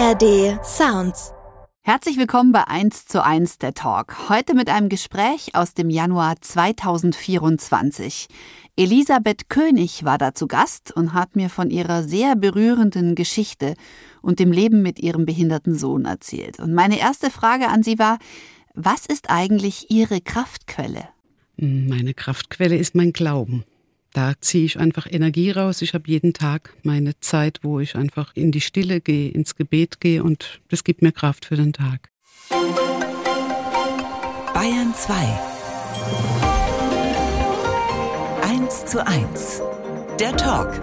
ARD Sounds. Herzlich willkommen bei 1:1 der Talk. Heute mit einem Gespräch aus dem Januar 2024. Elisabeth König war da zu Gast und hat mir von ihrer sehr berührenden Geschichte und dem Leben mit ihrem behinderten Sohn erzählt. Und meine erste Frage an sie war, was ist eigentlich Ihre Kraftquelle? Meine Kraftquelle ist mein Glauben. Da ziehe ich einfach Energie raus. Ich habe jeden Tag meine Zeit, wo ich einfach in die Stille gehe, ins Gebet gehe und das gibt mir Kraft für den Tag. Bayern 2 1:1 der Talk.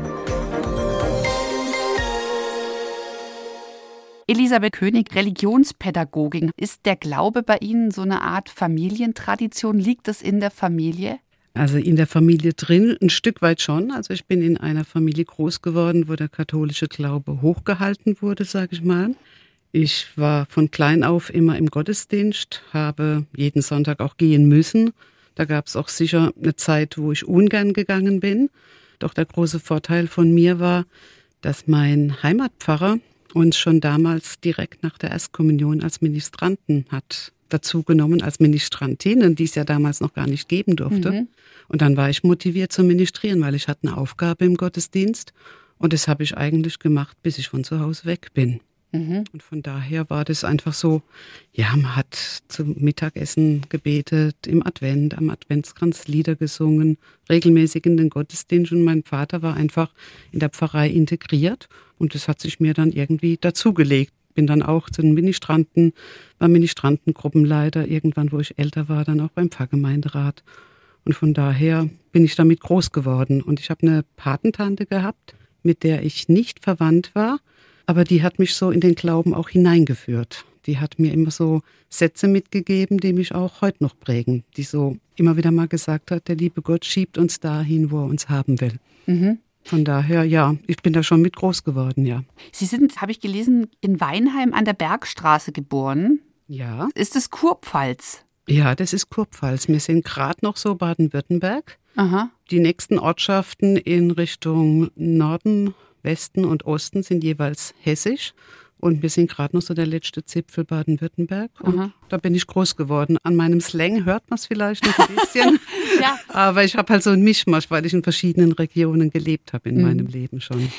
Elisabeth König, Religionspädagogin. Ist der Glaube bei Ihnen so eine Art Familientradition? Liegt das in der Familie? Also in der Familie drin, ein Stück weit schon. Also ich bin in einer Familie groß geworden, wo der katholische Glaube hochgehalten wurde, sage ich mal. Ich war von klein auf immer im Gottesdienst, habe jeden Sonntag auch gehen müssen. Da gab es auch sicher eine Zeit, wo ich ungern gegangen bin. Doch der große Vorteil von mir war, dass mein Heimatpfarrer uns schon damals direkt nach der Erstkommunion als Ministranten hat dazu genommen, als Ministrantinnen, die es ja damals noch gar nicht geben durfte. Mhm. Und dann war ich motiviert zum Ministrieren, weil ich hatte eine Aufgabe im Gottesdienst. Und das habe ich eigentlich gemacht, bis ich von zu Hause weg bin. Mhm. Und von daher war das einfach so, ja, man hat zum Mittagessen gebetet, im Advent, am Adventskranz Lieder gesungen, regelmäßig in den Gottesdienst. Und mein Vater war einfach in der Pfarrei integriert. Und das hat sich mir dann irgendwie dazugelegt. Bin dann auch zu den Ministranten, war Ministrantengruppenleiter, irgendwann, wo ich älter war, dann auch beim Pfarrgemeinderat. Und von daher bin ich damit groß geworden. Und ich habe eine Patentante gehabt, mit der ich nicht verwandt war, aber die hat mich so in den Glauben auch hineingeführt. Die hat mir immer so Sätze mitgegeben, die mich auch heute noch prägen, die so immer wieder mal gesagt hat, der liebe Gott schiebt uns dahin, wo er uns haben will. Mhm. Von daher, ja, ich bin da schon mit groß geworden, ja. Sie sind, habe ich gelesen, in Weinheim an der Bergstraße geboren. Ja. Ist das Kurpfalz? Ja, das ist Kurpfalz. Wir sind gerade noch so Baden-Württemberg. Aha. Die nächsten Ortschaften in Richtung Norden, Westen und Osten sind jeweils hessisch. Und wir sind gerade noch so der letzte Zipfel Baden-Württemberg. Und da bin ich groß geworden. An meinem Slang hört man es vielleicht noch ein bisschen. Ja. Aber ich habe halt so einen Mischmasch, weil ich in verschiedenen Regionen gelebt habe in meinem Leben schon.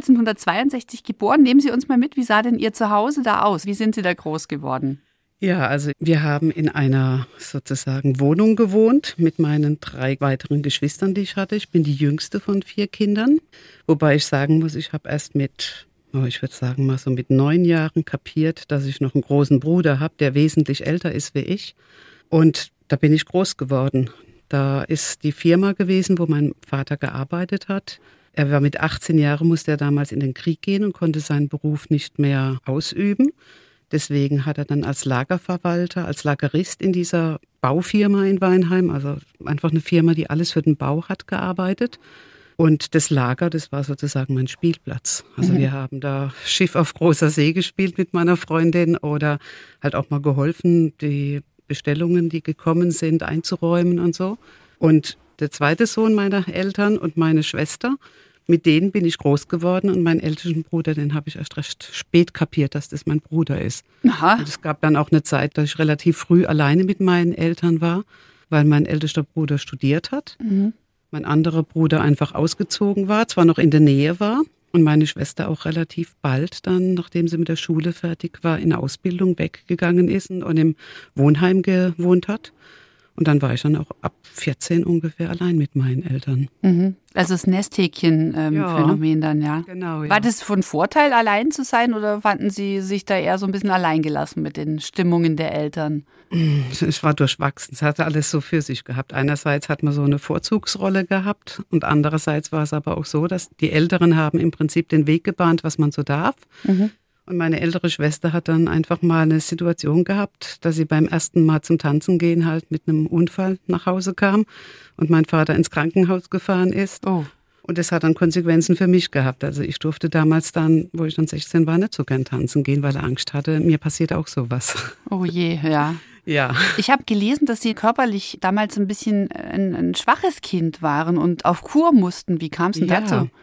1962 geboren. Nehmen Sie uns mal mit, wie sah denn Ihr Zuhause da aus? Wie sind Sie da groß geworden? Ja, also wir haben in einer sozusagen Wohnung gewohnt mit meinen 3 weiteren Geschwistern, die ich hatte. Ich bin die jüngste von 4 Kindern. Wobei ich sagen muss, ich habe erst mit 9 Jahren kapiert, dass ich noch einen großen Bruder habe, der wesentlich älter ist wie ich. Und da bin ich groß geworden. Da ist die Firma gewesen, wo mein Vater gearbeitet hat. Er war mit 18 Jahren, musste er damals in den Krieg gehen und konnte seinen Beruf nicht mehr ausüben. Deswegen hat er dann als Lagerverwalter, als Lagerist in dieser Baufirma in Weinheim, also einfach eine Firma, die alles für den Bau hat, gearbeitet. Und das Lager, das war sozusagen mein Spielplatz. Also wir haben da Schiff auf großer See gespielt mit meiner Freundin oder halt auch mal geholfen, die Bestellungen, die gekommen sind, einzuräumen und so. Und der zweite Sohn meiner Eltern und meine Schwester, mit denen bin ich groß geworden. Und meinen ältesten Bruder, den habe ich erst recht spät kapiert, dass das mein Bruder ist. Aha. Und es gab dann auch eine Zeit, dass ich relativ früh alleine mit meinen Eltern war, weil mein ältester Bruder studiert hat. Mhm. Mein anderer Bruder einfach ausgezogen war, zwar noch in der Nähe war und meine Schwester auch relativ bald dann, nachdem sie mit der Schule fertig war, in der Ausbildung weggegangen ist und im Wohnheim gewohnt hat. Und dann war ich dann auch ab 14 ungefähr allein mit meinen Eltern. Mhm. Also das Nesthäkchen-Phänomen dann, ja. Genau, ja. War das von Vorteil, allein zu sein oder fanden Sie sich da eher so ein bisschen alleingelassen mit den Stimmungen der Eltern? Es war durchwachsen. Es hatte alles so für sich gehabt. Einerseits hat man so eine Vorzugsrolle gehabt und andererseits war es aber auch so, dass die Älteren haben im Prinzip den Weg gebahnt, was man so darf. Mhm. Und meine ältere Schwester hat dann einfach mal eine Situation gehabt, dass sie beim ersten Mal zum Tanzen gehen halt mit einem Unfall nach Hause kam und mein Vater ins Krankenhaus gefahren ist. Oh. Und das hat dann Konsequenzen für mich gehabt. Also ich durfte damals dann, wo ich dann 16 war, nicht so gern tanzen gehen, weil er Angst hatte, mir passiert auch sowas. Oh je, ja. Ja. Ich habe gelesen, dass Sie körperlich damals ein bisschen ein schwaches Kind waren und auf Kur mussten. Wie kam es denn dazu?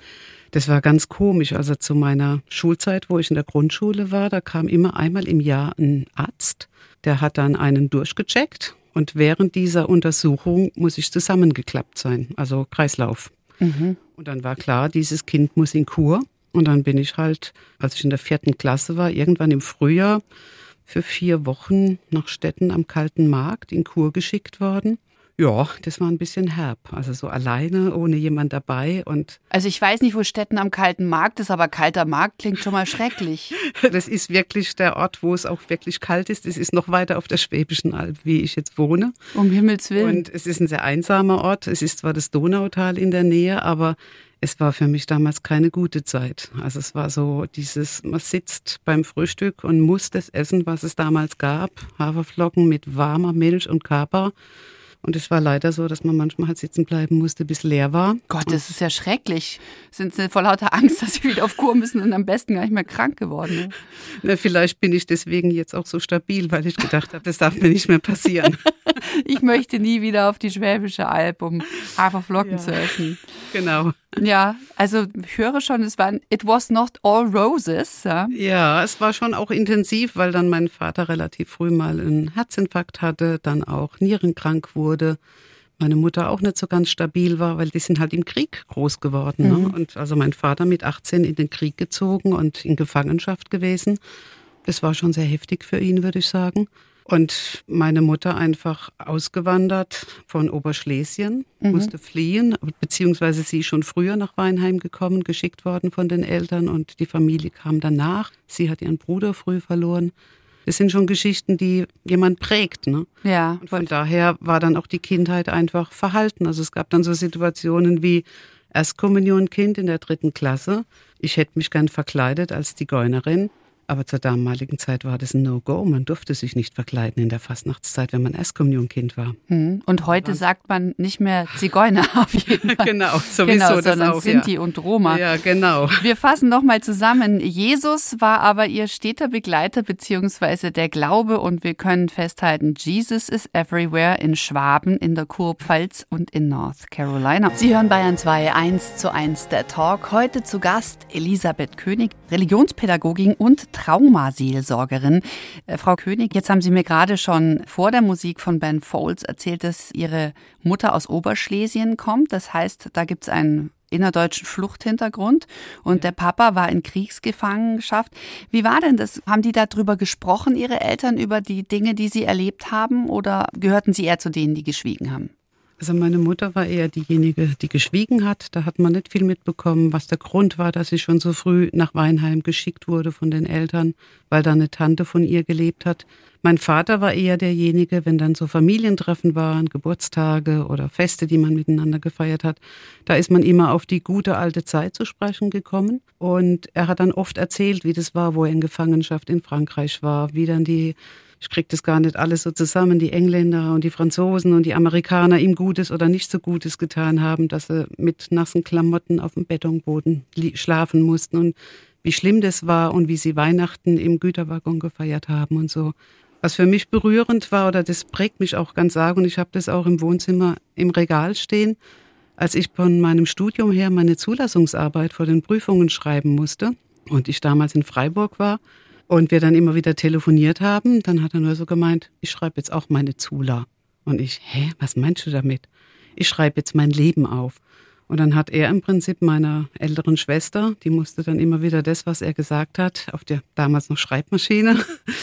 Das war ganz komisch. Also zu meiner Schulzeit, wo ich in der Grundschule war, da kam immer einmal im Jahr ein Arzt, der hat dann einen durchgecheckt und während dieser Untersuchung muss ich zusammengeklappt sein, also Kreislauf. Und dann war klar, dieses Kind muss in Kur. Und dann bin ich halt, als ich in der 4. Klasse war, irgendwann im Frühjahr für 4 Wochen nach Stetten am Kalten Markt in Kur geschickt worden. Ja, das war ein bisschen herb. Also so alleine, ohne jemand dabei. Also ich weiß nicht, wo Stetten am Kalten Markt ist, aber Kalter Markt klingt schon mal schrecklich. Das ist wirklich der Ort, wo es auch wirklich kalt ist. Es ist noch weiter auf der Schwäbischen Alb, wie ich jetzt wohne. Um Himmels Willen. Und es ist ein sehr einsamer Ort. Es ist zwar das Donautal in der Nähe, aber es war für mich damals keine gute Zeit. Also es war so man sitzt beim Frühstück und muss das essen, was es damals gab. Haferflocken mit warmer Milch und Kaba. Und es war leider so, dass man manchmal halt sitzen bleiben musste, bis leer war. Gott, das ist ja schrecklich. Sind Sie vor lauter Angst, dass Sie wieder auf Kur müssen und am besten gar nicht mehr krank geworden? Ne? Na, vielleicht bin ich deswegen jetzt auch so stabil, weil ich gedacht habe, das darf mir nicht mehr passieren. Ich möchte nie wieder auf die Schwäbische Alb, um Haferflocken zu essen. Genau. Ja, also ich höre schon, it was not all roses. Ja, es war schon auch intensiv, weil dann mein Vater relativ früh mal einen Herzinfarkt hatte, dann auch nierenkrank wurde. Meine Mutter auch nicht so ganz stabil war, weil die sind halt im Krieg groß geworden. Ne? Und also mein Vater mit 18 in den Krieg gezogen und in Gefangenschaft gewesen. Das war schon sehr heftig für ihn, würde ich sagen. Und meine Mutter einfach ausgewandert von Oberschlesien, musste fliehen, beziehungsweise sie ist schon früher nach Weinheim gekommen, geschickt worden von den Eltern und die Familie kam danach. Sie hat ihren Bruder früh verloren. Das sind schon Geschichten, die jemand prägt. Ne? Ja. Und von daher war dann auch die Kindheit einfach verhalten. Also es gab dann so Situationen wie Erstkommunionkind in der 3. Klasse. Ich hätte mich gern verkleidet als Zigeunerin. Aber zur damaligen Zeit war das ein No-Go. Man durfte sich nicht verkleiden in der Fastnachtszeit, wenn man Erstkommunionkind war. Und heute sagt man nicht mehr Zigeuner auf jeden Fall. Genau, sowieso das sondern auch, Sinti und Roma. Ja, genau. Wir fassen nochmal zusammen. Jesus war aber ihr steter Begleiter beziehungsweise der Glaube und wir können festhalten, Jesus is everywhere in Schwaben, in der Kurpfalz und in North Carolina. Sie hören Bayern 2, 1:1 der Talk. Heute zu Gast Elisabeth König, Religionspädagogin und Traumaseelsorgerin. Frau König, jetzt haben Sie mir gerade schon vor der Musik von Ben Folds erzählt, dass Ihre Mutter aus Oberschlesien kommt. Das heißt, da gibt es einen innerdeutschen Fluchthintergrund und der Papa war in Kriegsgefangenschaft. Wie war denn das? Haben die darüber gesprochen, Ihre Eltern, über die Dinge, die Sie erlebt haben oder gehörten Sie eher zu denen, die geschwiegen haben? Also meine Mutter war eher diejenige, die geschwiegen hat. Da hat man nicht viel mitbekommen, was der Grund war, dass sie schon so früh nach Weinheim geschickt wurde von den Eltern, weil da eine Tante von ihr gelebt hat. Mein Vater war eher derjenige, wenn dann so Familientreffen waren, Geburtstage oder Feste, die man miteinander gefeiert hat, da ist man immer auf die gute alte Zeit zu sprechen gekommen. Und er hat dann oft erzählt, wie das war, wo er in Gefangenschaft in Frankreich war, wie dann ich kriege das gar nicht alles so zusammen, die Engländer und die Franzosen und die Amerikaner ihm Gutes oder nicht so Gutes getan haben, dass sie mit nassen Klamotten auf dem Betonboden schlafen mussten und wie schlimm das war und wie sie Weihnachten im Güterwaggon gefeiert haben und so. Was für mich berührend war, oder das prägt mich auch ganz arg und ich habe das auch im Wohnzimmer im Regal stehen, als ich von meinem Studium her meine Zulassungsarbeit vor den Prüfungen schreiben musste und ich damals in Freiburg war, und wir dann immer wieder telefoniert haben, dann hat er nur so gemeint, ich schreibe jetzt auch meine Zula. Und ich, was meinst du damit? Ich schreibe jetzt mein Leben auf. Und dann hat er im Prinzip meiner älteren Schwester, die musste dann immer wieder das, was er gesagt hat, auf der damals noch Schreibmaschine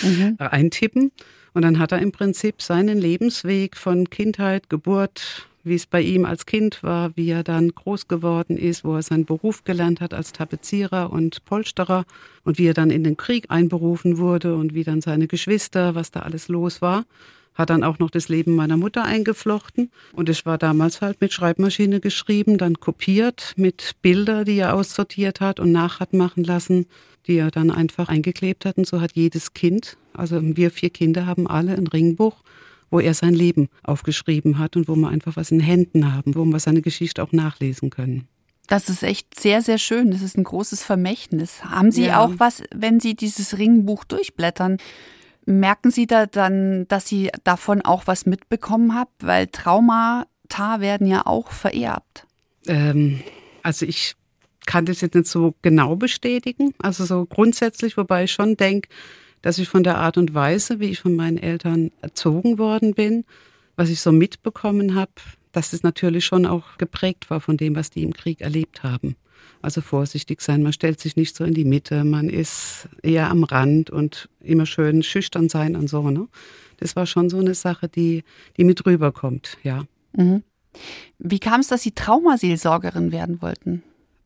eintippen. Und dann hat er im Prinzip seinen Lebensweg von Kindheit, Geburt, wie es bei ihm als Kind war, wie er dann groß geworden ist, wo er seinen Beruf gelernt hat als Tapezierer und Polsterer und wie er dann in den Krieg einberufen wurde und wie dann seine Geschwister, was da alles los war, hat dann auch noch das Leben meiner Mutter eingeflochten. Und es war damals halt mit Schreibmaschine geschrieben, dann kopiert mit Bilder, die er aussortiert hat und nach hat machen lassen, die er dann einfach eingeklebt hat. Und so hat jedes Kind, also wir 4 Kinder haben alle ein Ringbuch, wo er sein Leben aufgeschrieben hat und wo wir einfach was in Händen haben, wo wir seine Geschichte auch nachlesen können. Das ist echt sehr, sehr schön. Das ist ein großes Vermächtnis. Haben Sie auch was, wenn Sie dieses Ringbuch durchblättern, merken Sie da dann, dass Sie davon auch was mitbekommen haben? Weil Traumata werden ja auch vererbt. Also ich kann das jetzt nicht so genau bestätigen, also so grundsätzlich, wobei ich schon denke, dass ich von der Art und Weise, wie ich von meinen Eltern erzogen worden bin, was ich so mitbekommen habe, dass das natürlich schon auch geprägt war von dem, was die im Krieg erlebt haben. Also vorsichtig sein, man stellt sich nicht so in die Mitte, man ist eher am Rand und immer schön schüchtern sein und so. Ne? Das war schon so eine Sache, die mit rüberkommt, ja. Mhm. Wie kam es, dass Sie Traumaseelsorgerin werden wollten?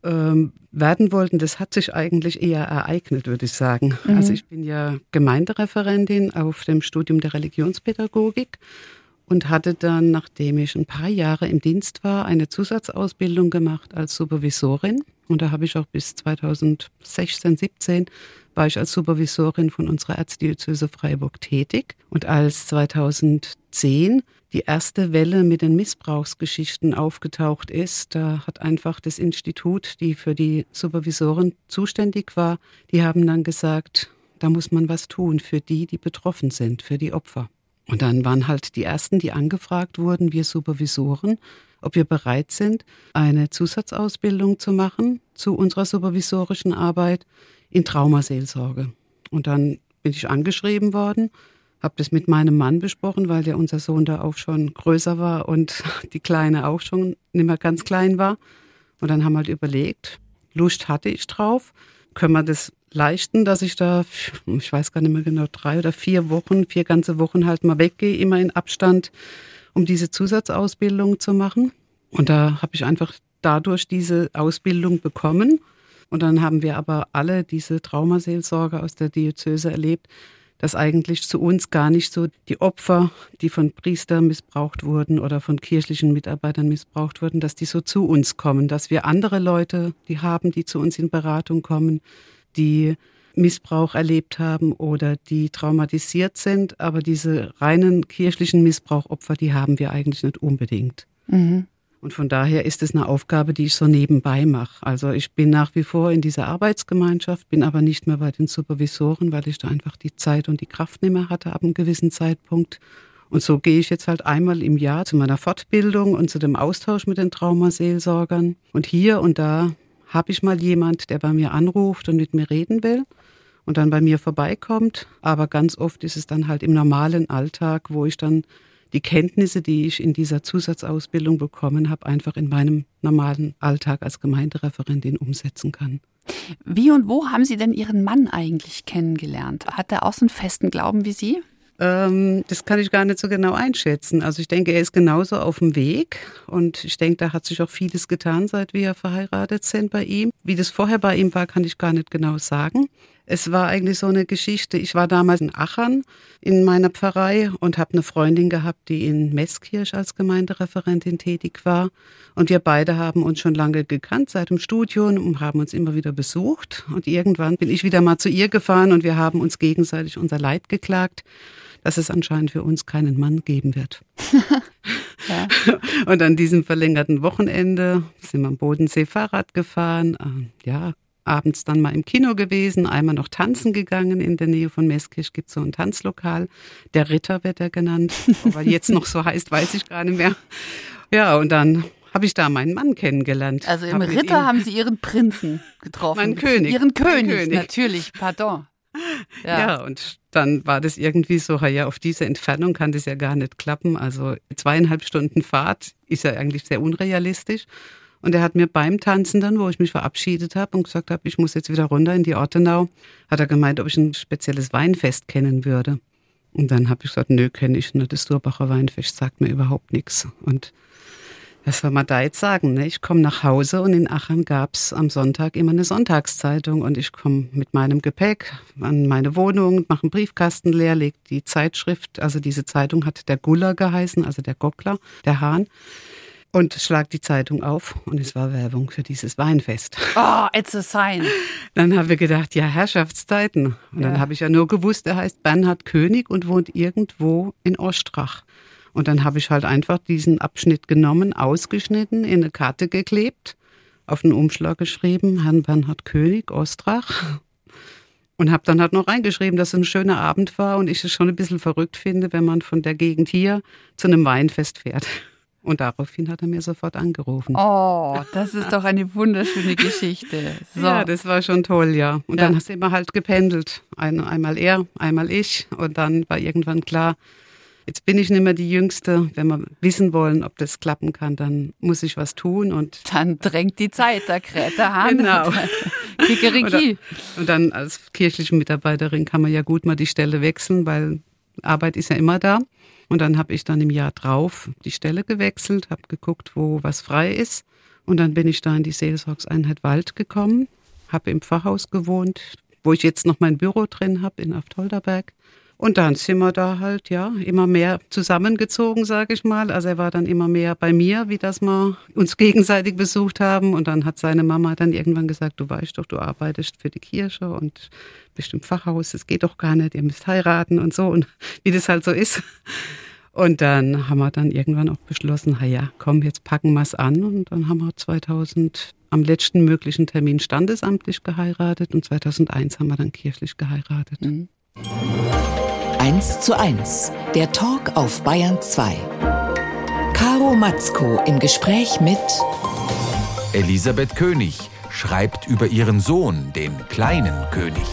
Werden wollten, das hat sich eigentlich eher ereignet, würde ich sagen. Also ich bin ja Gemeindereferentin auf dem Studium der Religionspädagogik und hatte dann, nachdem ich ein paar Jahre im Dienst war, eine Zusatzausbildung gemacht als Supervisorin. Und da habe ich auch bis 2016, 17 war ich als Supervisorin von unserer Erzdiözese Freiburg tätig. Und als 2010 die erste Welle mit den Missbrauchsgeschichten aufgetaucht ist, da hat einfach das Institut, die für die Supervisoren zuständig war, die haben dann gesagt, da muss man was tun für die betroffen sind, für die Opfer. Und dann waren halt die ersten, die angefragt wurden, wir Supervisoren, ob wir bereit sind, eine Zusatzausbildung zu machen zu unserer supervisorischen Arbeit in Traumaseelsorge. Und dann bin ich angeschrieben worden, habe das mit meinem Mann besprochen, weil ja unser Sohn da auch schon größer war und die Kleine auch schon nicht mehr ganz klein war. Und dann haben wir halt überlegt, Lust hatte ich drauf, können wir das leisten, dass ich da, ich weiß gar nicht mehr genau, 3 oder 4 ganze Wochen halt mal weggehe, immer in Abstand, um diese Zusatzausbildung zu machen. Und da habe ich einfach dadurch diese Ausbildung bekommen. Und dann haben wir aber alle diese Traumaseelsorger aus der Diözese erlebt, dass eigentlich zu uns gar nicht so die Opfer, die von Priestern missbraucht wurden oder von kirchlichen Mitarbeitern missbraucht wurden, dass die so zu uns kommen, dass wir andere Leute, die zu uns in Beratung kommen, die Missbrauch erlebt haben oder die traumatisiert sind. Aber diese reinen kirchlichen Missbrauchopfer, die haben wir eigentlich nicht unbedingt. Mhm. Und von daher ist es eine Aufgabe, die ich so nebenbei mache. Also ich bin nach wie vor in dieser Arbeitsgemeinschaft, bin aber nicht mehr bei den Supervisoren, weil ich da einfach die Zeit und die Kraft nicht mehr hatte ab einem gewissen Zeitpunkt. Und so gehe ich jetzt halt einmal im Jahr zu meiner Fortbildung und zu dem Austausch mit den Traumaseelsorgern. Und hier und da habe ich mal jemand, der bei mir anruft und mit mir reden will und dann bei mir vorbeikommt. Aber ganz oft ist es dann halt im normalen Alltag, wo ich dann die Kenntnisse, die ich in dieser Zusatzausbildung bekommen habe, einfach in meinem normalen Alltag als Gemeindereferentin umsetzen kann. Wie und wo haben Sie denn Ihren Mann eigentlich kennengelernt? Hat er auch so einen festen Glauben wie Sie? Das kann ich gar nicht so genau einschätzen. Also ich denke, er ist genauso auf dem Weg und ich denke, da hat sich auch vieles getan, seit wir verheiratet sind bei ihm. Wie das vorher bei ihm war, kann ich gar nicht genau sagen. Es war eigentlich so eine Geschichte. Ich war damals in Achern in meiner Pfarrei und habe eine Freundin gehabt, die in Meßkirch als Gemeindereferentin tätig war. Und wir beide haben uns schon lange gekannt seit dem Studium und haben uns immer wieder besucht. Und irgendwann bin ich wieder mal zu ihr gefahren und wir haben uns gegenseitig unser Leid geklagt, dass es anscheinend für uns keinen Mann geben wird. Ja. Und an diesem verlängerten Wochenende sind wir am Bodensee Fahrrad gefahren. Abends dann mal im Kino gewesen, einmal noch tanzen gegangen. In der Nähe von Meßkirch gibt es so ein Tanzlokal. Der Ritter wird er genannt. Aber jetzt noch so heißt, weiß ich gar nicht mehr. Ja, und dann habe ich da meinen Mann kennengelernt. Also im Ritter haben Sie Ihren Prinzen getroffen. Meinen König. Ihren König, natürlich, pardon. Ja, und dann war das irgendwie so, ja, auf diese Entfernung kann das ja gar nicht klappen. Also 2,5 Stunden Fahrt ist ja eigentlich sehr unrealistisch. Und er hat mir beim Tanzen dann, wo ich mich verabschiedet habe und gesagt habe, ich muss jetzt wieder runter in die Ortenau, hat er gemeint, ob ich ein spezielles Weinfest kennen würde. Und dann habe ich gesagt, nö, kenne ich nicht. Das Durbacher Weinfest sagt mir überhaupt nichts. Und was soll man da jetzt sagen? Ne? Ich komme nach Hause und in Aachen gab es am Sonntag immer eine Sonntagszeitung und ich komme mit meinem Gepäck an meine Wohnung, mache einen Briefkasten leer, lege die Zeitschrift, also diese Zeitung hat der Guller geheißen, also der Gockler, der Hahn. Und schlag die Zeitung auf und es war Werbung für dieses Weinfest. Oh, it's a sign. Dann haben wir gedacht, ja, Herrschaftszeiten. Und dann habe ich ja nur gewusst, er heißt Bernhard König und wohnt irgendwo in Ostrach. Und dann habe ich halt einfach diesen Abschnitt genommen, ausgeschnitten, in eine Karte geklebt, auf einen Umschlag geschrieben, Herrn Bernhard König, Ostrach. Und habe dann halt noch reingeschrieben, dass es ein schöner Abend war und ich es schon ein bisschen verrückt finde, wenn man von der Gegend hier zu einem Weinfest fährt. Und daraufhin hat er mir sofort angerufen. Oh, das ist doch eine wunderschöne Geschichte. So. Ja, das war schon toll, ja. Und dann sind wir halt gependelt. Einmal er, einmal ich. Und dann war irgendwann klar, jetzt bin ich nicht mehr die Jüngste. Wenn wir wissen wollen, ob das klappen kann, dann muss ich was tun. Und dann drängt die Zeit, da kräht der Hahn. Genau. Kikeriki. Und dann als kirchliche Mitarbeiterin kann man ja gut mal die Stelle wechseln, weil Arbeit ist ja immer da. Und dann habe ich dann im Jahr drauf die Stelle gewechselt, habe geguckt, wo was frei ist. Und dann bin ich da in die Seelsorgseinheit Wald gekommen, habe im Pfarrhaus gewohnt, wo ich jetzt noch mein Büro drin habe in Aftolderberg. Und dann sind wir da halt immer mehr zusammengezogen, sage ich mal. Also er war dann immer mehr bei mir, wie das wir uns gegenseitig besucht haben. Und dann hat seine Mama dann irgendwann gesagt, du weißt doch, du arbeitest für die Kirche und bist im Pfarrhaus, das geht doch gar nicht, ihr müsst heiraten und so. Und wie das halt so ist. Und dann haben wir dann irgendwann auch beschlossen, komm, jetzt packen wir es an. Und dann haben wir 2000 am letzten möglichen Termin standesamtlich geheiratet und 2001 haben wir dann kirchlich geheiratet. 1:1, der Talk auf Bayern 2. Caro Matzko im Gespräch mit Elisabeth König schreibt über ihren Sohn, den kleinen König.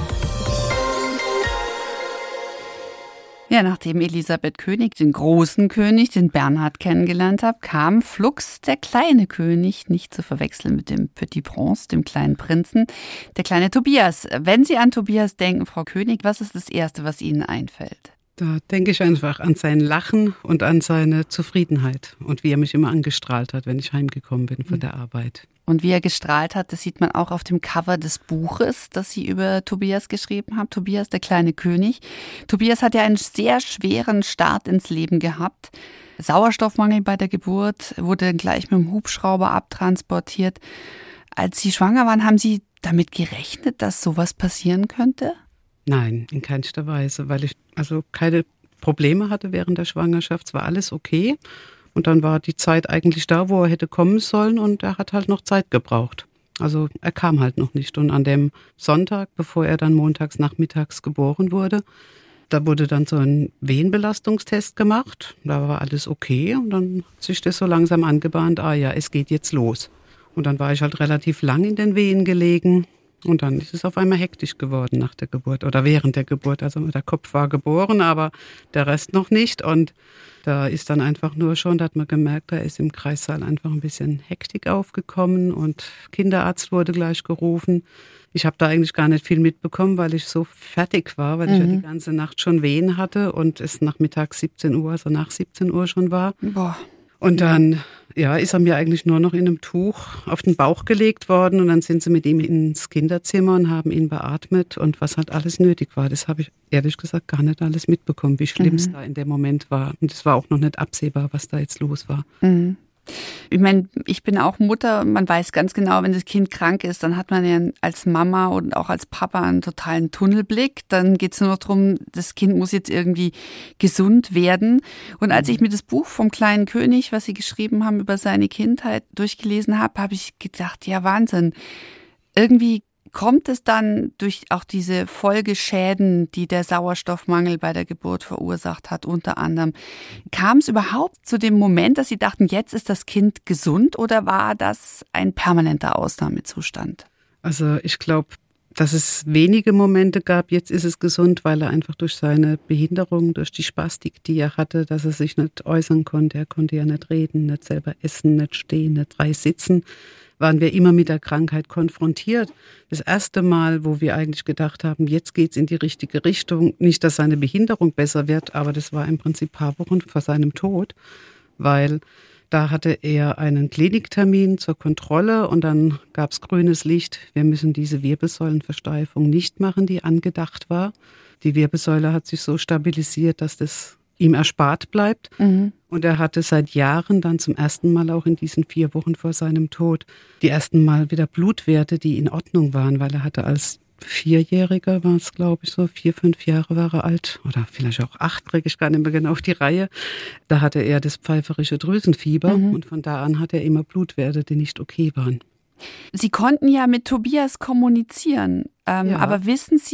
Ja, nachdem Elisabeth König den großen König, den Bernhard, kennengelernt hat, kam flugs der kleine König, nicht zu verwechseln mit dem Petit Prince, dem kleinen Prinzen, der kleine Tobias. Wenn Sie an Tobias denken, Frau König, was ist das Erste, was Ihnen einfällt? Da denke ich einfach an sein Lachen und an seine Zufriedenheit und wie er mich immer angestrahlt hat, wenn ich heimgekommen bin von der Arbeit. Und wie er gestrahlt hat, das sieht man auch auf dem Cover des Buches, das Sie über Tobias geschrieben haben. Tobias, der kleine König. Tobias hat ja einen sehr schweren Start ins Leben gehabt. Sauerstoffmangel bei der Geburt, wurde gleich mit dem Hubschrauber abtransportiert. Als Sie schwanger waren, haben Sie damit gerechnet, dass sowas passieren könnte? Nein, in keinster Weise, weil ich also keine Probleme hatte während der Schwangerschaft. Es war alles okay. Und dann war die Zeit eigentlich da, wo er hätte kommen sollen und er hat halt noch Zeit gebraucht. Also er kam halt noch nicht. Und an dem Sonntag, bevor er dann montags nachmittags geboren wurde, da wurde dann so ein Wehenbelastungstest gemacht. Da war alles okay und dann hat sich das so langsam angebahnt, es geht jetzt los. Und dann war ich halt relativ lang in den Wehen gelegen. Und dann ist es auf einmal hektisch geworden nach der Geburt oder während der Geburt. Also der Kopf war geboren, aber der Rest noch nicht. Und da ist dann einfach nur schon, da hat man gemerkt, da ist im Kreissaal einfach ein bisschen Hektik aufgekommen und Kinderarzt wurde gleich gerufen. Ich habe da eigentlich gar nicht viel mitbekommen, weil ich so fertig war, weil ich ja die ganze Nacht schon Wehen hatte und es nachmittags 17 Uhr, also nach 17 Uhr schon war. Boah. Und dann ist er mir eigentlich nur noch in einem Tuch auf den Bauch gelegt worden und dann sind sie mit ihm ins Kinderzimmer und haben ihn beatmet und was halt alles nötig war, das habe ich ehrlich gesagt gar nicht alles mitbekommen, wie schlimm es da in dem Moment war. Und es war auch noch nicht absehbar, was da jetzt los war. Mhm. Ich meine, ich bin auch Mutter, man weiß ganz genau, wenn das Kind krank ist, dann hat man ja als Mama und auch als Papa einen totalen Tunnelblick. Dann geht es nur noch darum, das Kind muss jetzt irgendwie gesund werden. Und als ich mir das Buch vom kleinen König, was Sie geschrieben haben, über seine Kindheit durchgelesen habe, habe ich gedacht, ja Wahnsinn, irgendwie kommt es dann durch auch diese Folgeschäden, die der Sauerstoffmangel bei der Geburt verursacht hat, unter anderem. Kam es überhaupt zu dem Moment, dass Sie dachten, jetzt ist das Kind gesund oder war das ein permanenter Ausnahmezustand? Also ich glaube, dass es wenige Momente gab, jetzt ist es gesund, weil er einfach durch seine Behinderung, durch die Spastik, die er hatte, dass er sich nicht äußern konnte. Er konnte ja nicht reden, nicht selber essen, nicht stehen, nicht frei sitzen. Waren wir immer mit der Krankheit konfrontiert. Das erste Mal, wo wir eigentlich gedacht haben, jetzt geht's in die richtige Richtung. Nicht, dass seine Behinderung besser wird, aber das war im Prinzip ein paar Wochen vor seinem Tod, weil da hatte er einen Kliniktermin zur Kontrolle und dann gab's grünes Licht. Wir müssen diese Wirbelsäulenversteifung nicht machen, die angedacht war. Die Wirbelsäule hat sich so stabilisiert, dass das ihm erspart bleibt. Und er hatte seit Jahren dann zum ersten Mal auch in diesen 4 Wochen vor seinem Tod die ersten Mal wieder Blutwerte, die in Ordnung waren, weil er hatte als 4-Jähriger, war es glaube ich so, 4, 5 Jahre war er alt oder vielleicht auch 8, kriege ich gar nicht mehr genau auf die Reihe. Da hatte er das pfeiferische Drüsenfieber und von da an hatte er immer Blutwerte, die nicht okay waren. Sie konnten ja mit Tobias kommunizieren, aber wissen Sie,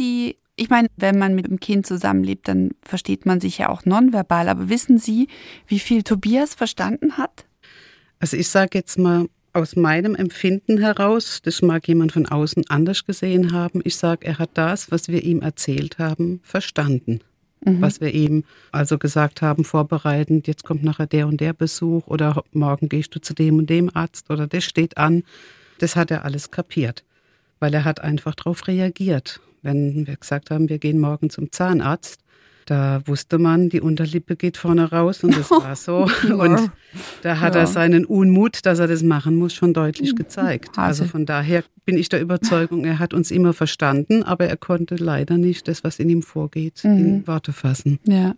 Ich meine, wenn man mit dem Kind zusammenlebt, dann versteht man sich ja auch nonverbal. Aber wissen Sie, wie viel Tobias verstanden hat? Also ich sage jetzt mal aus meinem Empfinden heraus, das mag jemand von außen anders gesehen haben, ich sage, er hat das, was wir ihm erzählt haben, verstanden. Was wir ihm also gesagt haben, vorbereitend, jetzt kommt nachher der und der Besuch oder morgen gehst du zu dem und dem Arzt oder das steht an. Das hat er alles kapiert, weil er hat einfach darauf reagiert. Wenn wir gesagt haben, wir gehen morgen zum Zahnarzt, da wusste man, die Unterlippe geht vorne raus und das war so. Und da hat er seinen Unmut, dass er das machen muss, schon deutlich gezeigt. Also von daher bin ich der Überzeugung, er hat uns immer verstanden, aber er konnte leider nicht das, was in ihm vorgeht, in Worte fassen. Ja.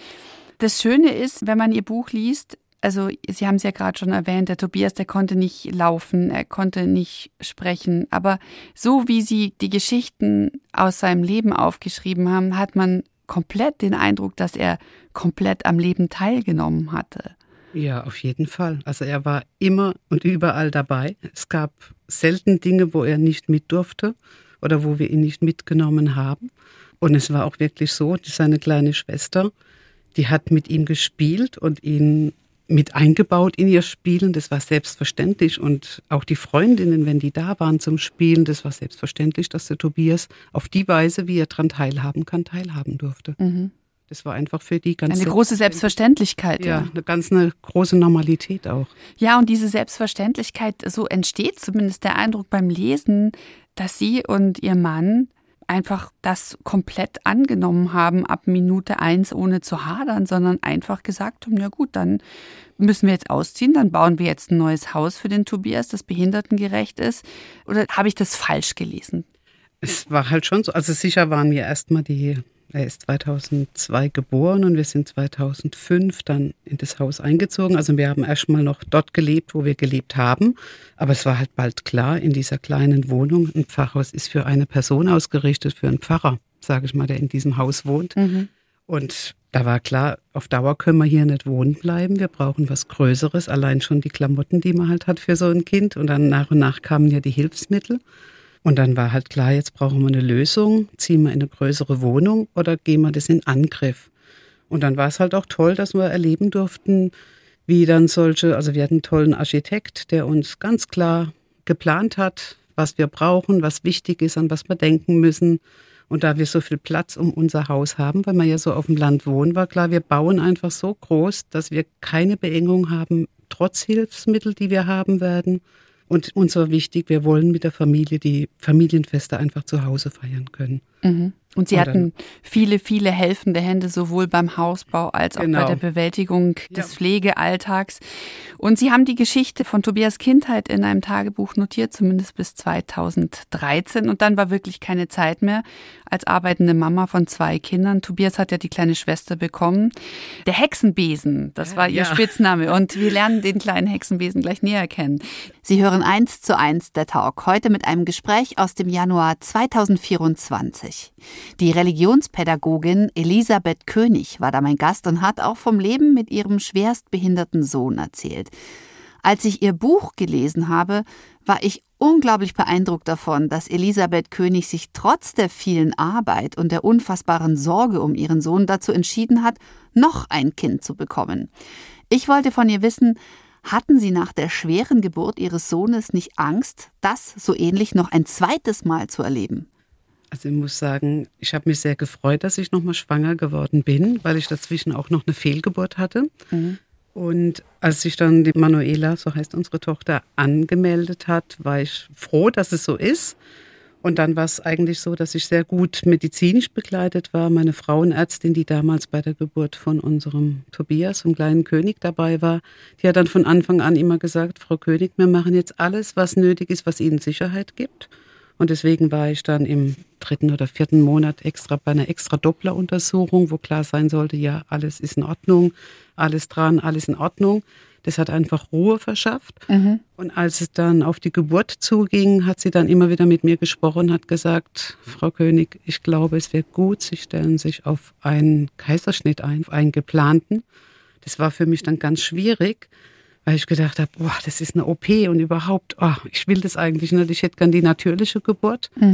Das Schöne ist, wenn man Ihr Buch liest, also Sie haben es ja gerade schon erwähnt, der Tobias, der konnte nicht laufen, er konnte nicht sprechen. Aber so wie Sie die Geschichten aus seinem Leben aufgeschrieben haben, hat man komplett den Eindruck, dass er komplett am Leben teilgenommen hatte. Ja, auf jeden Fall. Also er war immer und überall dabei. Es gab selten Dinge, wo er nicht mit durfte oder wo wir ihn nicht mitgenommen haben. Und es war auch wirklich so, seine kleine Schwester, die hat mit ihm gespielt und ihn mit eingebaut in ihr Spielen. Das war selbstverständlich. Und auch die Freundinnen, wenn die da waren zum Spielen, das war selbstverständlich, dass der Tobias auf die Weise, wie er daran teilhaben kann, teilhaben durfte. Das war einfach für die ganz eine große Selbstverständlichkeit. Ja, eine große Normalität auch. Ja, und diese Selbstverständlichkeit, so entsteht zumindest der Eindruck beim Lesen, dass Sie und Ihr Mann einfach das komplett angenommen haben ab Minute 1, ohne zu hadern, sondern einfach gesagt haben, ja gut, dann müssen wir jetzt ausziehen, dann bauen wir jetzt ein neues Haus für den Tobias, das behindertengerecht ist. Oder habe ich das falsch gelesen? Es war halt schon so, also sicher waren wir erstmal er ist 2002 geboren und wir sind 2005 dann in das Haus eingezogen. Also wir haben erstmal noch dort gelebt, wo wir gelebt haben. Aber es war halt bald klar, in dieser kleinen Wohnung, ein Pfarrhaus ist für eine Person ausgerichtet, für einen Pfarrer, sage ich mal, der in diesem Haus wohnt. Und da war klar, auf Dauer können wir hier nicht wohnen bleiben. Wir brauchen was Größeres, allein schon die Klamotten, die man halt hat für so ein Kind. Und dann nach und nach kamen ja die Hilfsmittel. Und dann war halt klar, jetzt brauchen wir eine Lösung, ziehen wir in eine größere Wohnung oder gehen wir das in Angriff. Und dann war es halt auch toll, dass wir erleben durften, wie dann also wir hatten einen tollen Architekt, der uns ganz klar geplant hat, was wir brauchen, was wichtig ist, an was wir denken müssen. Und da wir so viel Platz um unser Haus haben, weil wir ja so auf dem Land wohnen, war klar, wir bauen einfach so groß, dass wir keine Beengung haben, trotz Hilfsmittel, die wir haben werden. Und uns war wichtig, wir wollen mit der Familie die Familienfeste einfach zu Hause feiern können. Und Sie hatten viele, viele helfende Hände, sowohl beim Hausbau als auch bei der Bewältigung des Pflegealltags. Und Sie haben die Geschichte von Tobias Kindheit in einem Tagebuch notiert, zumindest bis 2013. Und dann war wirklich keine Zeit mehr als arbeitende Mama von 2 Kindern. Tobias hat ja die kleine Schwester bekommen. Der Hexenbesen, das war ihr Spitzname. Und wir lernen den kleinen Hexenbesen gleich näher kennen. Sie hören 1:1 der Talk, heute mit einem Gespräch aus dem Januar 2024. Die Religionspädagogin Elisabeth König war da mein Gast und hat auch vom Leben mit ihrem schwerstbehinderten Sohn erzählt. Als ich ihr Buch gelesen habe, war ich unglaublich beeindruckt davon, dass Elisabeth König sich trotz der vielen Arbeit und der unfassbaren Sorge um ihren Sohn dazu entschieden hat, noch ein Kind zu bekommen. Ich wollte von ihr wissen, hatten Sie nach der schweren Geburt Ihres Sohnes nicht Angst, das so ähnlich noch ein zweites Mal zu erleben? Also ich muss sagen, ich habe mich sehr gefreut, dass ich nochmal schwanger geworden bin, weil ich dazwischen auch noch eine Fehlgeburt hatte. Und als sich dann die Manuela, so heißt unsere Tochter, angemeldet hat, war ich froh, dass es so ist. Und dann war es eigentlich so, dass ich sehr gut medizinisch begleitet war. Meine Frauenärztin, die damals bei der Geburt von unserem Tobias, vom kleinen König, dabei war, die hat dann von Anfang an immer gesagt, Frau König, wir machen jetzt alles, was nötig ist, was Ihnen Sicherheit gibt. Und deswegen war ich dann im 3. oder 4. Monat bei einer extra Doppleruntersuchung, wo klar sein sollte, ja, alles ist in Ordnung, alles dran, alles in Ordnung. Das hat einfach Ruhe verschafft. Und als es dann auf die Geburt zuging, hat sie dann immer wieder mit mir gesprochen und hat gesagt, Frau König, ich glaube, es wäre gut, Sie stellen sich auf einen Kaiserschnitt ein, auf einen geplanten. Das war für mich dann ganz schwierig, weil ich gedacht habe, das ist eine OP und überhaupt, ich will das eigentlich nicht, ich hätte gern die natürliche Geburt.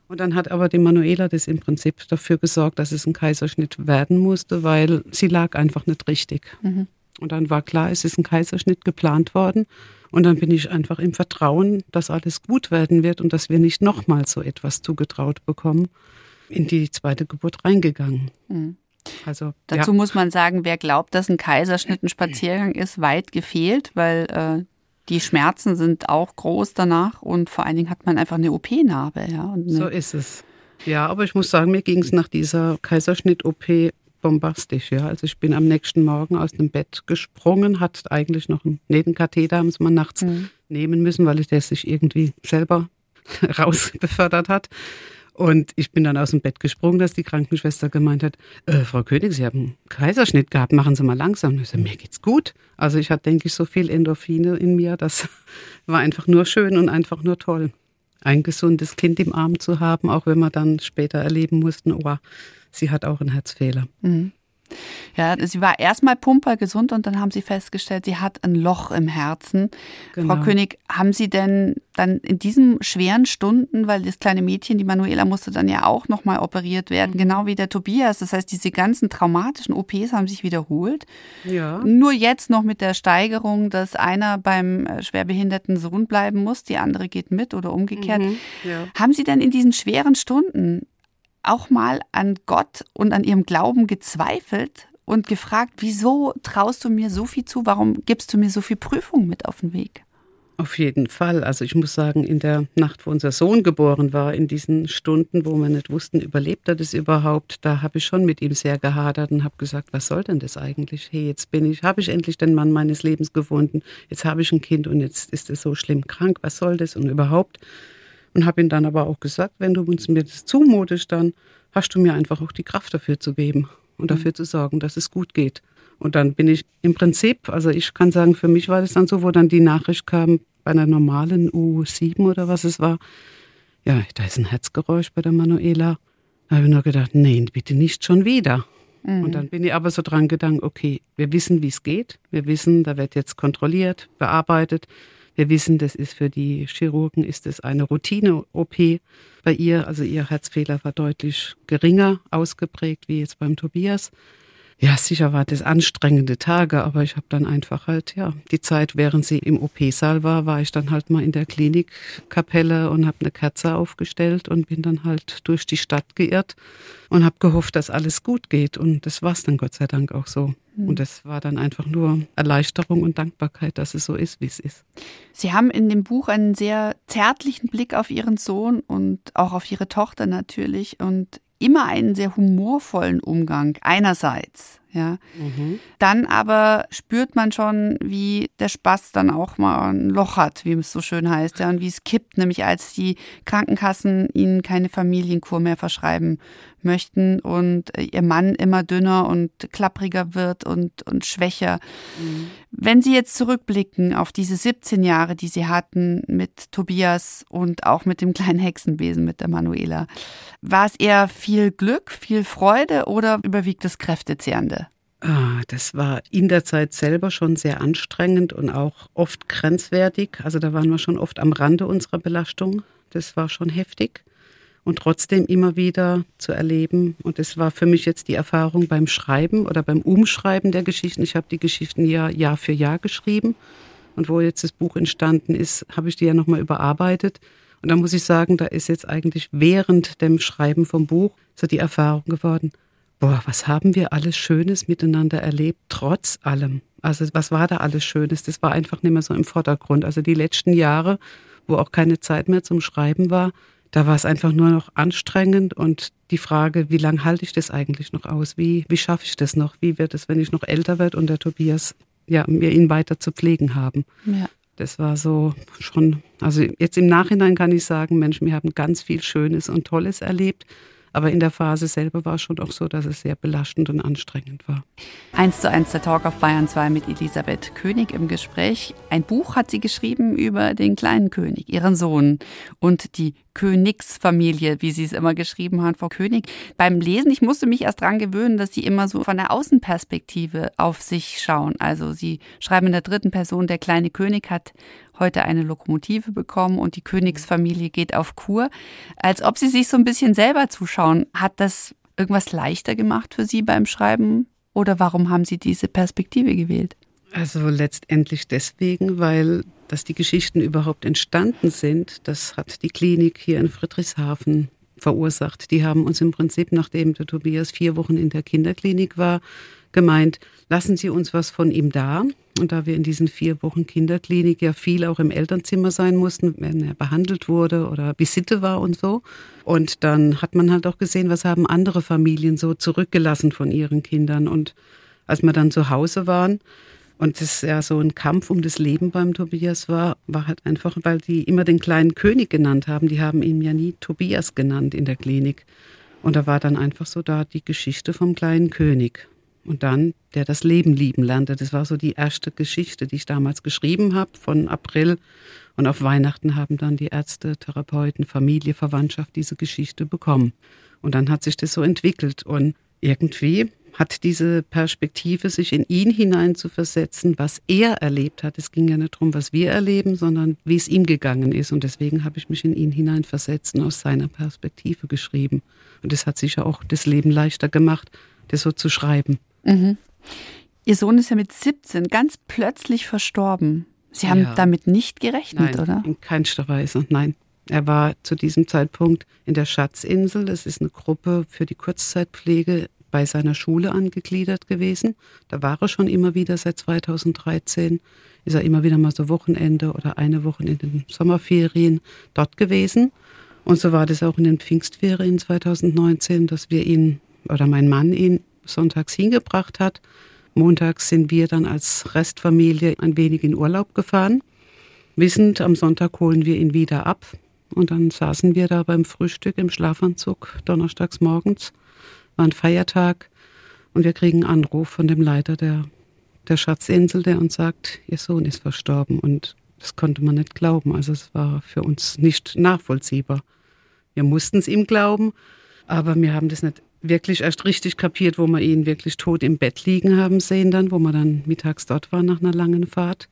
Und dann hat aber die Manuela das im Prinzip dafür gesorgt, dass es ein Kaiserschnitt werden musste, weil sie lag einfach nicht richtig. Mhm. Und dann war klar, es ist ein Kaiserschnitt geplant worden. Und dann bin ich einfach im Vertrauen, dass alles gut werden wird und dass wir nicht nochmal so etwas zugetraut bekommen, in die zweite Geburt reingegangen. Mhm. Also, dazu muss man sagen, wer glaubt, dass ein Kaiserschnitt ein Spaziergang ist, weit gefehlt, weil die Schmerzen sind auch groß danach und vor allen Dingen hat man einfach eine OP-Narbe. Ja, so ist es. Ja, aber ich muss sagen, mir ging es nach dieser Kaiserschnitt-OP bombastisch. Ja. Also ich bin am nächsten Morgen aus dem Bett gesprungen, hatte eigentlich noch einen Nebenkatheter, muss man nachts nehmen müssen, weil der sich irgendwie selber rausbefördert hat. Und ich bin dann aus dem Bett gesprungen, dass die Krankenschwester gemeint hat, Frau König, Sie haben einen Kaiserschnitt gehabt, machen Sie mal langsam. Und ich sage, mir geht's gut. Also ich hatte, denke ich, so viel Endorphine in mir, das war einfach nur schön und einfach nur toll. Ein gesundes Kind im Arm zu haben, auch wenn wir dann später erleben mussten, oh, sie hat auch einen Herzfehler. Mhm. Ja, sie war erstmal pumpergesund und dann haben sie festgestellt, sie hat ein Loch im Herzen. Genau. Frau König, haben Sie denn dann in diesen schweren Stunden, weil das kleine Mädchen, die Manuela, musste dann ja auch nochmal operiert werden, genau wie der Tobias. Das heißt, diese ganzen traumatischen OPs haben sich wiederholt. Ja. Nur jetzt noch mit der Steigerung, dass einer beim schwerbehinderten Sohn bleiben muss, die andere geht mit oder umgekehrt. Ja. Haben Sie denn in diesen schweren Stunden auch mal an Gott und an ihrem Glauben gezweifelt und gefragt, wieso traust du mir so viel zu, warum gibst du mir so viel Prüfung mit auf den Weg? Auf jeden Fall. Also ich muss sagen, in der Nacht, wo unser Sohn geboren war, in diesen Stunden, wo wir nicht wussten, überlebt er das überhaupt, da habe ich schon mit ihm sehr gehadert und habe gesagt, was soll denn das eigentlich? Hey, jetzt habe ich endlich den Mann meines Lebens gefunden, jetzt habe ich ein Kind und jetzt ist es so schlimm krank, was soll das und überhaupt? Und habe ihm dann aber auch gesagt, wenn du mir das zumutest, dann hast du mir einfach auch die Kraft dafür zu geben und dafür zu sorgen, dass es gut geht. Und dann bin ich im Prinzip, also ich kann sagen, für mich war das dann so, wo dann die Nachricht kam, bei einer normalen U7 oder was es war, ja, da ist ein Herzgeräusch bei der Manuela. Da habe ich nur gedacht, nee, bitte nicht schon wieder. Mhm. Und dann bin ich aber so dran gedacht, okay, wir wissen, wie es geht. Wir wissen, da wird jetzt kontrolliert, bearbeitet. Wir wissen, das ist für die Chirurgen ist es eine Routine-OP bei ihr. Also ihr Herzfehler war deutlich geringer ausgeprägt wie jetzt beim Tobias. Ja, sicher war das anstrengende Tage, aber ich habe dann einfach halt, ja, die Zeit, während sie im OP-Saal war ich dann halt mal in der Klinikkapelle und habe eine Kerze aufgestellt und bin dann halt durch die Stadt geirrt und habe gehofft, dass alles gut geht. Und das war es dann Gott sei Dank auch so. Und das war dann einfach nur Erleichterung und Dankbarkeit, dass es so ist, wie es ist. Sie haben in dem Buch einen sehr zärtlichen Blick auf Ihren Sohn und auch auf Ihre Tochter natürlich und immer einen sehr humorvollen Umgang einerseits, ja. Mhm. Dann aber spürt man schon, wie der Spaß dann auch mal ein Loch hat, wie es so schön heißt, ja, und wie es kippt, nämlich als die Krankenkassen ihnen keine Familienkur mehr verschreiben möchten und ihr Mann immer dünner und klappriger wird und schwächer. Mhm. Wenn Sie jetzt zurückblicken auf diese 17 Jahre, die Sie hatten mit Tobias und auch mit dem kleinen Hexenbesen mit der Manuela, war es eher viel Glück, viel Freude oder überwiegt das Kräftezehrende? Das war in der Zeit selber schon sehr anstrengend und auch oft grenzwertig. Also da waren wir schon oft am Rande unserer Belastung. Das war schon heftig. Und trotzdem immer wieder zu erleben. Und das war für mich jetzt die Erfahrung beim Schreiben oder beim Umschreiben der Geschichten. Ich habe die Geschichten ja Jahr für Jahr geschrieben. Und wo jetzt das Buch entstanden ist, habe ich die ja nochmal überarbeitet. Und da muss ich sagen, da ist jetzt eigentlich während dem Schreiben vom Buch so die Erfahrung geworden, boah, was haben wir alles Schönes miteinander erlebt, trotz allem. Also was war da alles Schönes? Das war einfach nicht mehr so im Vordergrund. Also die letzten Jahre, wo auch keine Zeit mehr zum Schreiben war, da war es einfach nur noch anstrengend und die Frage, wie lange halte ich das eigentlich noch aus? Wie schaffe ich das noch? Wie wird es, wenn ich noch älter werde und der Tobias, ja, wir ihn weiter zu pflegen haben? Ja. Das war so schon, also jetzt im Nachhinein kann ich sagen, Mensch, wir haben ganz viel Schönes und Tolles erlebt. Aber in der Phase selber war es schon auch so, dass es sehr belastend und anstrengend war. 1:1 der Talk auf Bayern 2 mit Elisabeth König im Gespräch. Ein Buch hat sie geschrieben über den kleinen König, ihren Sohn und die Königsfamilie, wie sie es immer geschrieben hat, Frau König. Beim Lesen, ich musste mich erst dran gewöhnen, dass sie immer so von der Außenperspektive auf sich schauen. Also sie schreiben in der dritten Person, der kleine König hat heute eine Lokomotive bekommen und die Königsfamilie geht auf Kur. Als ob Sie sich so ein bisschen selber zuschauen. Hat das irgendwas leichter gemacht für Sie beim Schreiben? Oder warum haben Sie diese Perspektive gewählt? Also letztendlich deswegen, weil dass die Geschichten überhaupt entstanden sind, das hat die Klinik hier in Friedrichshafen verursacht. Die haben uns im Prinzip, nachdem der Tobias 4 Wochen in der Kinderklinik war, gemeint, lassen Sie uns was von ihm da. Und da wir in diesen 4 Wochen Kinderklinik ja viel auch im Elternzimmer sein mussten, wenn er behandelt wurde oder Visite war und so. Und dann hat man halt auch gesehen, was haben andere Familien so zurückgelassen von ihren Kindern. Und als wir dann zu Hause waren, und das ja so ein Kampf um das Leben beim Tobias war halt einfach, weil die immer den kleinen König genannt haben. Die haben ihn ja nie Tobias genannt in der Klinik. Und da war dann einfach so da die Geschichte vom kleinen König. Und dann, der das Leben lieben lernte. Das war so die erste Geschichte, die ich damals geschrieben habe, von April. Und auf Weihnachten haben dann die Ärzte, Therapeuten, Familie, Verwandtschaft diese Geschichte bekommen. Und dann hat sich das so entwickelt. Und irgendwie hat diese Perspektive, sich in ihn hinein zu versetzen, was er erlebt hat. Es ging ja nicht darum, was wir erleben, sondern wie es ihm gegangen ist. Und deswegen habe ich mich in ihn hineinversetzt und aus seiner Perspektive geschrieben. Und das hat sicher auch das Leben leichter gemacht, das so zu schreiben. Mhm. Ihr Sohn ist ja mit 17 ganz plötzlich verstorben. Sie haben damit nicht gerechnet, Nein, oder? In keinster Weise, nein. Er war zu diesem Zeitpunkt in der Schatzinsel. Das ist eine Gruppe für die Kurzzeitpflege bei seiner Schule angegliedert gewesen. Da war er schon immer wieder seit 2013. Ist er immer wieder mal so Wochenende oder eine Woche in den Sommerferien dort gewesen. Und so war das auch in den Pfingstferien 2019, dass wir ihn oder mein Mann ihn sonntags hingebracht hat. Montags sind wir dann als Restfamilie ein wenig in Urlaub gefahren. Wissend, am Sonntag holen wir ihn wieder ab. Und dann saßen wir da beim Frühstück im Schlafanzug donnerstags morgens. War ein Feiertag und wir kriegen einen Anruf von dem Leiter der Schatzinsel, der uns sagt, Ihr Sohn ist verstorben. Und das konnte man nicht glauben. Also es war für uns nicht nachvollziehbar. Wir mussten es ihm glauben, aber wir haben das nicht wirklich erst richtig kapiert, wo wir ihn wirklich tot im Bett liegen haben sehen dann, wo wir dann mittags dort waren nach einer langen Fahrt.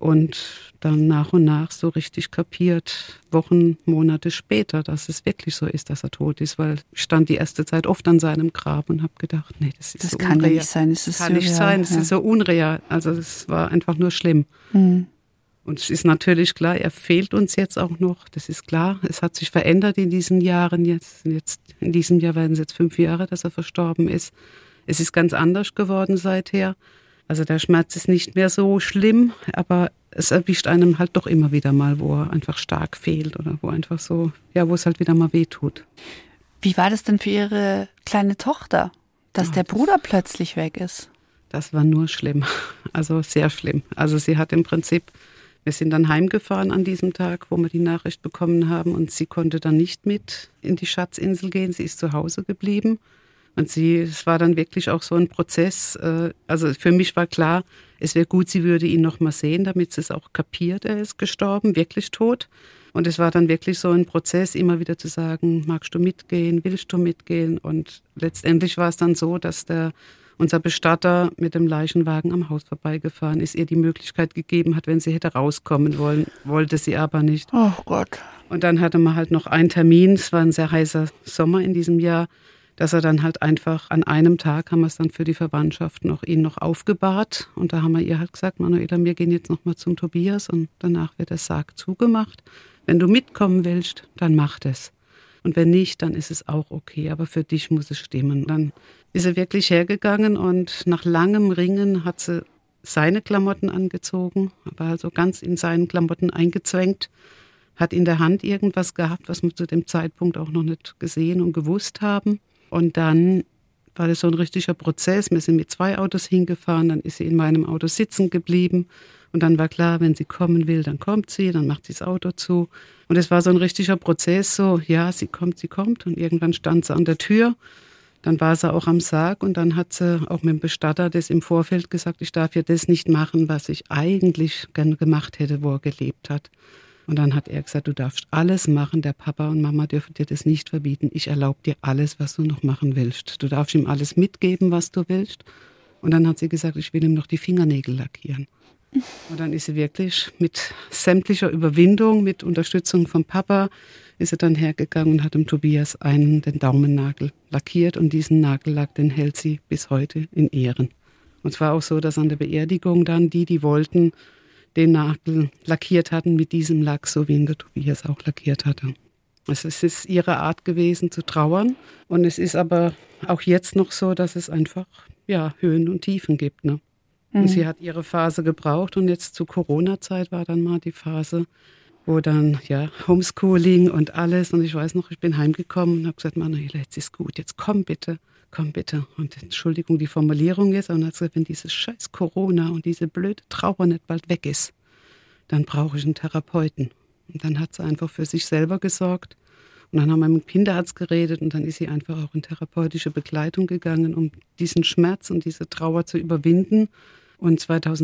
Und dann nach und nach so richtig kapiert, Wochen, Monate später, dass es wirklich so ist, dass er tot ist. Weil ich stand die erste Zeit oft an seinem Grab und habe gedacht, nee, das ist so unreal. Das kann nicht sein, es ist kann nicht sein, es ist so unreal. Also es war einfach nur schlimm. Mhm. Und es ist natürlich klar, er fehlt uns jetzt auch noch, das ist klar. Es hat sich verändert in diesen Jahren. Jetzt in diesem Jahr werden es jetzt 5 Jahre, dass er verstorben ist. Es ist ganz anders geworden seither. Also der Schmerz ist nicht mehr so schlimm, aber es erwischt einem halt doch immer wieder mal, wo er einfach stark fehlt oder wo einfach so, ja, wo es halt wieder mal wehtut. Wie war das denn für Ihre kleine Tochter, dass der Bruder plötzlich weg ist? Das war nur schlimm, also sehr schlimm. Also sie hat im Prinzip, wir sind dann heimgefahren an diesem Tag, wo wir die Nachricht bekommen haben und sie konnte dann nicht mit in die Schatzinsel gehen, sie ist zu Hause geblieben. Und es war dann wirklich auch so ein Prozess, also für mich war klar, es wäre gut, sie würde ihn noch mal sehen, damit sie es auch kapiert, er ist gestorben, wirklich tot. Und es war dann wirklich so ein Prozess, immer wieder zu sagen, magst du mitgehen, willst du mitgehen? Und letztendlich war es dann so, dass unser Bestatter mit dem Leichenwagen am Haus vorbeigefahren ist, ihr die Möglichkeit gegeben hat, wenn sie hätte rauskommen wollen, wollte sie aber nicht. Oh Gott. Und dann hatte man halt noch einen Termin, es war ein sehr heißer Sommer in diesem Jahr, dass er dann halt einfach an einem Tag, haben wir es dann für die Verwandtschaft ihn noch aufgebahrt. Und da haben wir ihr halt gesagt, Manuela, wir gehen jetzt noch mal zum Tobias und danach wird der Sarg zugemacht. Wenn du mitkommen willst, dann mach das. Und wenn nicht, dann ist es auch okay, aber für dich muss es stimmen. Dann ist er wirklich hergegangen und nach langem Ringen hat sie seine Klamotten angezogen, war also ganz in seinen Klamotten eingezwängt, hat in der Hand irgendwas gehabt, was wir zu dem Zeitpunkt auch noch nicht gesehen und gewusst haben. Und dann war das so ein richtiger Prozess. Wir sind mit 2 Autos hingefahren, dann ist sie in meinem Auto sitzen geblieben. Und dann war klar, wenn sie kommen will, dann kommt sie, dann macht sie das Auto zu. Und es war so ein richtiger Prozess, so, ja, sie kommt. Und irgendwann stand sie an der Tür. Dann war sie auch am Sarg und dann hat sie auch mit dem Bestatter das im Vorfeld gesagt, ich darf ja das nicht machen, was ich eigentlich gerne gemacht hätte, wo er gelebt hat. Und dann hat er gesagt, du darfst alles machen, der Papa und Mama dürfen dir das nicht verbieten. Ich erlaube dir alles, was du noch machen willst. Du darfst ihm alles mitgeben, was du willst. Und dann hat sie gesagt, ich will ihm noch die Fingernägel lackieren. Und dann ist sie wirklich mit sämtlicher Überwindung, mit Unterstützung vom Papa, ist sie dann hergegangen und hat dem Tobias den Daumennagel lackiert. Und diesen Nagellack, den hält sie bis heute in Ehren. Und es war auch so, dass an der Beerdigung dann die wollten, den Nagel lackiert hatten mit diesem Lack, so wie ihn der Tobias auch lackiert hatte. Also es ist ihre Art gewesen zu trauern. Und es ist aber auch jetzt noch so, dass es einfach Höhen und Tiefen gibt. Ne? Und sie hat ihre Phase gebraucht und jetzt zur Corona-Zeit war dann mal die Phase, wo dann Homeschooling und alles. Und ich weiß noch, ich bin heimgekommen und habe gesagt, Manuela, jetzt ist gut, jetzt komm bitte. Und Entschuldigung, die Formulierung jetzt, und hat gesagt, wenn dieses scheiß Corona und diese blöde Trauer nicht bald weg ist, dann brauche ich einen Therapeuten. Und dann hat sie einfach für sich selber gesorgt. Und dann haben wir mit dem Kinderarzt geredet und dann ist sie einfach auch in therapeutische Begleitung gegangen, um diesen Schmerz und diese Trauer zu überwinden. Und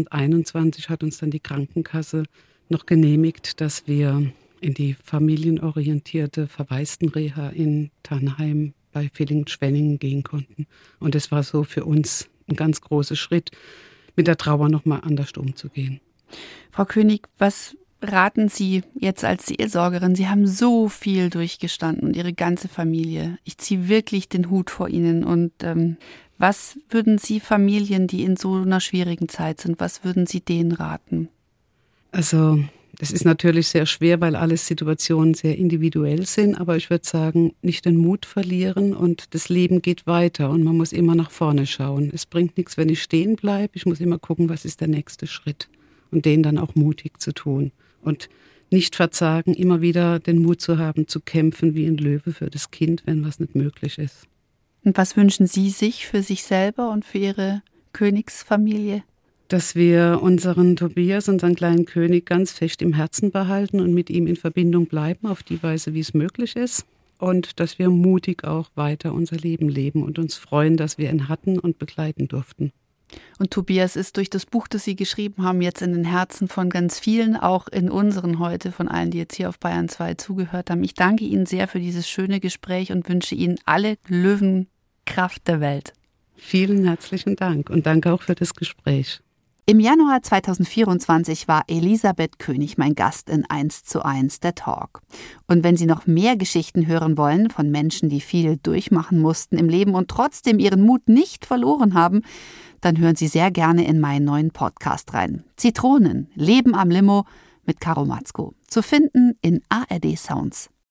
2021 hat uns dann die Krankenkasse noch genehmigt, dass wir in die familienorientierte Verwaistenreha in Tannheim bei Villingen-Schwenningen gehen konnten. Und das war so für uns ein ganz großer Schritt, mit der Trauer nochmal anders umzugehen. Frau König, was raten Sie jetzt als Seelsorgerin? Sie haben so viel durchgestanden und Ihre ganze Familie. Ich ziehe wirklich den Hut vor Ihnen. Und was würden Sie Familien, die in so einer schwierigen Zeit sind, was würden Sie denen raten? Also das ist natürlich sehr schwer, weil alle Situationen sehr individuell sind. Aber ich würde sagen, nicht den Mut verlieren und das Leben geht weiter und man muss immer nach vorne schauen. Es bringt nichts, wenn ich stehen bleibe. Ich muss immer gucken, was ist der nächste Schritt und den dann auch mutig zu tun. Und nicht verzagen, immer wieder den Mut zu haben, zu kämpfen wie ein Löwe für das Kind, wenn was nicht möglich ist. Und was wünschen Sie sich für sich selber und für Ihre Königsfamilie? Dass wir unseren Tobias, unseren kleinen König, ganz fest im Herzen behalten und mit ihm in Verbindung bleiben, auf die Weise, wie es möglich ist. Und dass wir mutig auch weiter unser Leben leben und uns freuen, dass wir ihn hatten und begleiten durften. Und Tobias ist durch das Buch, das Sie geschrieben haben, jetzt in den Herzen von ganz vielen, auch in unseren heute, von allen, die jetzt hier auf Bayern 2 zugehört haben. Ich danke Ihnen sehr für dieses schöne Gespräch und wünsche Ihnen alle Löwenkraft der Welt. Vielen herzlichen Dank und danke auch für das Gespräch. Im Januar 2024 war Elisabeth König mein Gast in 1:1 der Talk. Und wenn Sie noch mehr Geschichten hören wollen von Menschen, die viel durchmachen mussten im Leben und trotzdem ihren Mut nicht verloren haben, dann hören Sie sehr gerne in meinen neuen Podcast rein. Zitronen, Leben am Limo mit Caro Matzko. Zu finden in ARD Sounds.